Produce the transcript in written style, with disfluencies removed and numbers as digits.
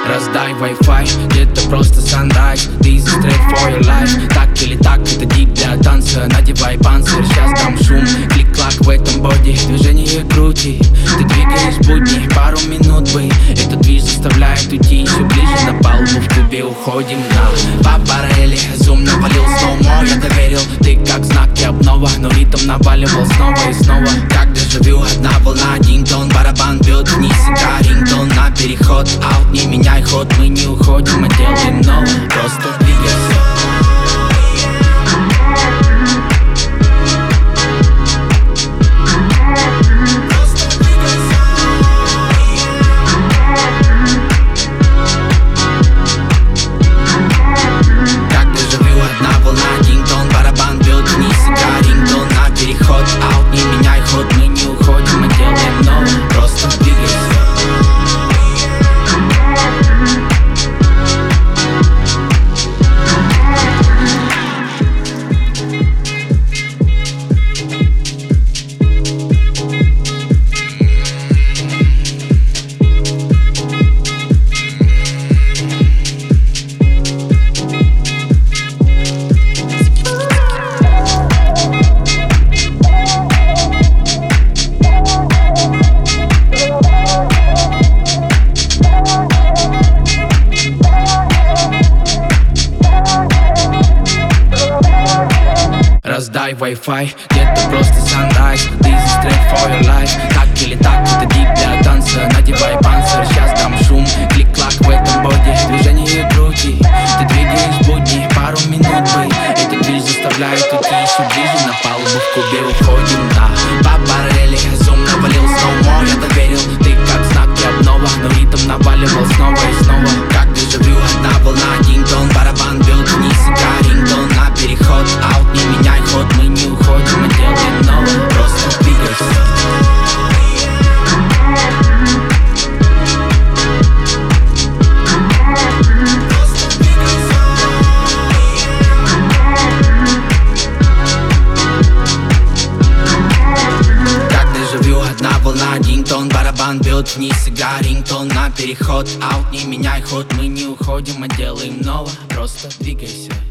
Раздай Wi-Fi, где-то просто sunrise. This is straight for your life. Так или так, это дик для танца. Надевай панцирь, сейчас дам шум. Клик-клак в этом боди, движение крути. Ты двигаешь будни, пару минут бы. Этот движ заставляет уйти еще ближе. На палубу в клубе уходим на папарели. Зум навалил слоумо, я доверил. Ты как знаки обнова, но ритм наваливал снова и снова. Как дежавю, одна волна, динг-дон. Барабан бьет вниз, игра рингтон. На переход, аут, не меняй ход. Мы не уходим, мы делаем новое. Просто двигайся. Раздай Wi-Fi, где-то просто sunrise. This is straight for your life. Так или так, это дик для танца. Надевай панцирь, сейчас дам шум. Клик-клак в этом боди, движение крути. Ты двигаешь будни, пару минут бы. Этот движ заставляет уйти еще ближе. На палубу в клубе уходим на папарели. Зум навалил слоумо, я доверил. Ты как знаки обнова, но ритм наваливал снова и снова. Как дежавю, одна волна, динг-дон. Барабан бьет вниз, игра рингтон. На переход, аут, не меняй ход. Мы не уходим, мы делаем новое. Просто двигайся. Динг-тон, барабан бьет вниз, игра рингтон. На переход, аут, не меняй ход. Мы не уходим, мы делаем новое. Просто двигайся.